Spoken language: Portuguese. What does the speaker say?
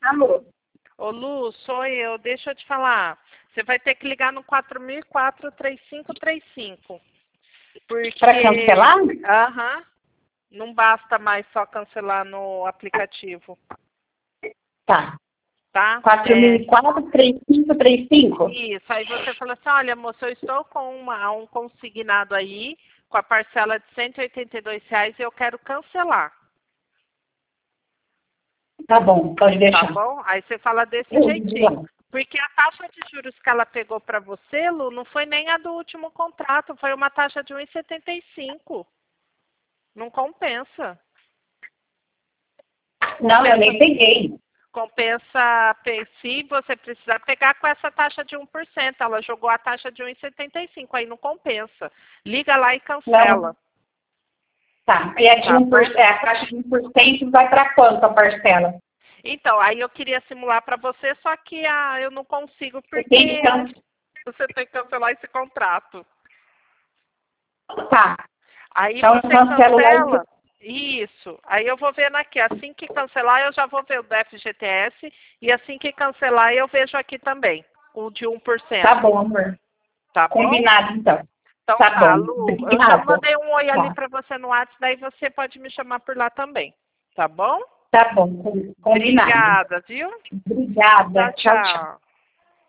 Alô? Ô Lu, sou eu, deixa eu te falar. Você vai ter que ligar no 4004-3535. Porque. Para cancelar? Aham. Não basta mais só cancelar no aplicativo. Tá. Tá? 4004-3535? Isso, aí você fala assim, olha moça, eu estou com um consignado aí, com a parcela de R$ 182 e eu quero cancelar. Tá bom, pode deixar. Tá bom? Aí você fala desse jeitinho. Porque a taxa de juros que ela pegou para você, Lu, não foi nem a do último contrato, foi uma taxa de 1,75. Não compensa. Não, eu nem peguei. Compensa, se você precisar pegar com essa taxa de 1%. Ela jogou a taxa de 1,75, aí não compensa. Liga lá e cancela. Não. Tá, e a, de 1%, a taxa de 1% vai para quanto a parcela? Então, aí eu queria simular para você, só que eu não consigo, porque você tem que cancelar esse contrato. Tá. Aí Então, você cancelo cancela. Isso. Aí eu vou vendo aqui. Assim que cancelar, eu já vou ver o do FGTS. E assim que cancelar, eu vejo aqui também. O de 1%. Tá bom, amor. Tá bom? Combinado, então. Então tá bom. Lu. Obrigada. Eu já mandei um oi ali Tá. para você no WhatsApp, daí você pode me chamar por lá também. Tá bom? Tá bom, combinado. Obrigada, viu? Obrigada. Tchau, tchau.